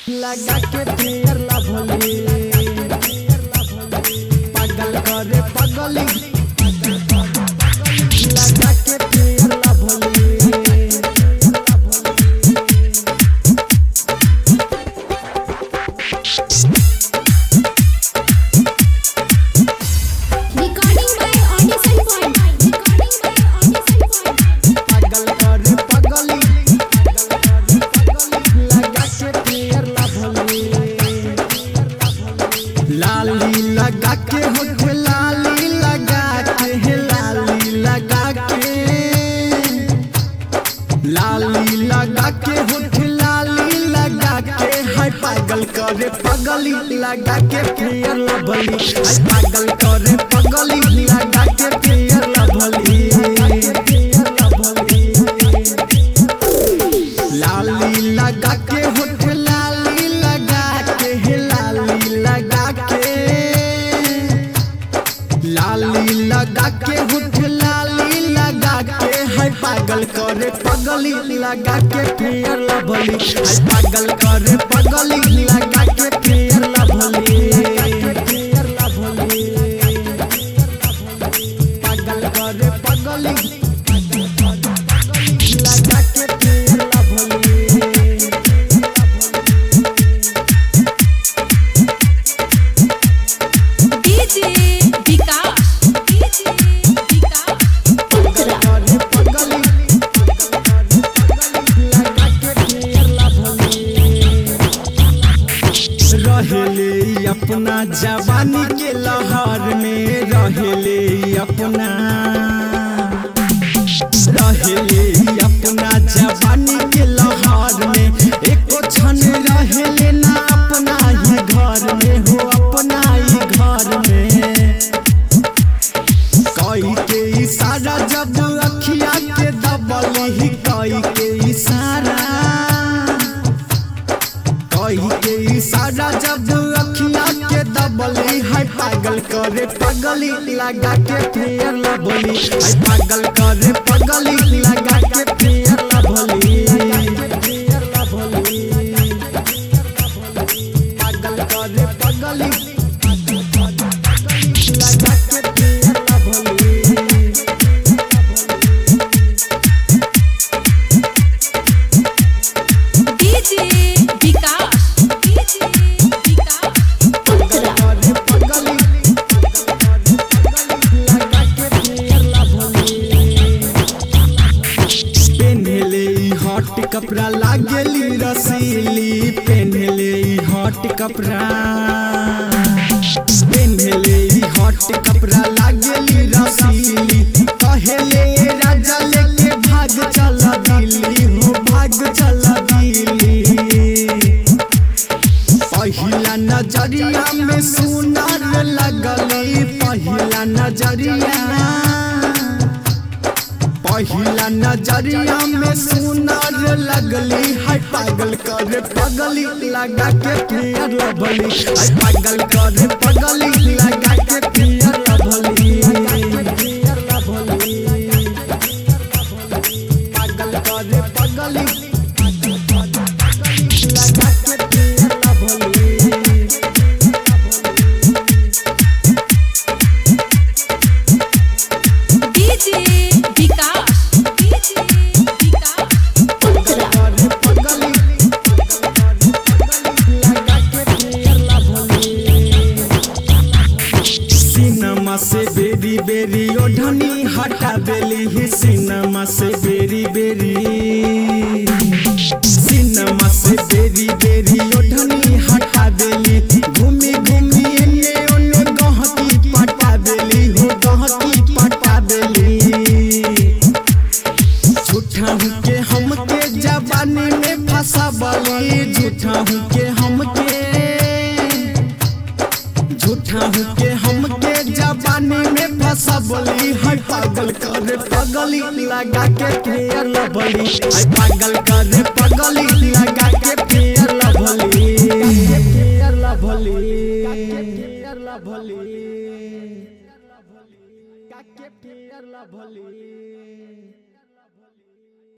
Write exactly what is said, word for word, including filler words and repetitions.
लगा के Fair lovely पागल करे पगली लगा के फेयर लभली लाली लगा के होठ लाली लगा के लाली लगा के लाली लगा के होठ लाली लगा के है पागल करे पगली लगा के फेयर लभली है पागल करे पगली लगा के फेयर लभली लाली लगा के होठ लाली लगा के लाली लगा लाली लगा के होठ लाली लगा के है पागल करे पगली लगा के फेयर लभली है पागल करे पगली लगा के फेयर लभली फेयर लभली पागल करे पगली लगा के फेयर लभली रहेले अपना जवानी के लहर में रहेले अपना रहेले अपना जवानी के लहर में एको क्षण रहेले ना अपना ही घर में हो अपना ही घर में कई के इशारा जब अखिया के दबली कई के इशारा कई के इशारा जब अखिया के दबली है पागल करे पगली लगा के फेयर लभली है पागल करे पगली लगा के फेयर लभली फेयर लभली पागल करे पगली लगा के फेयर लभली हॉट कपड़ा लागेली रसीली पहनले हॉट कपड़ा पहनले हॉट कपड़ा लागेली रसीली पहले राजा लेके भाग चला दिल्ली हो भाग चला दिल्ली पहिला नजरिया में सुनार लगली पहिला नजरिया पहिला नजरिया में सुनार लगली है पागल करे पगली लगा के फेयर लभली है पागल करे पगली लगा के फेयर लभली फेयर लभली पागल करे पगली लगा के फेयर लभली सिनेमा से बेरी बेरी ओढ़नी हटा देली ही सिनेमा से बेरी बेरी सिनेमा से बेरी बेरी ओढ़नी हटा देली घूमी घूमी एने ओने गहकी पटा देली हो गहकी पटा देली झूठा हूँ के हमके जवानी में फंसावली झूठा हूँ के हमके झूठा हूँ के हमके जवानी में फंसावली है पागल करे पगली लगा के फेयर लभली है पागल करे पगली लगा के Fair Lovely Fair Lovely Fair Lovely Fair lovely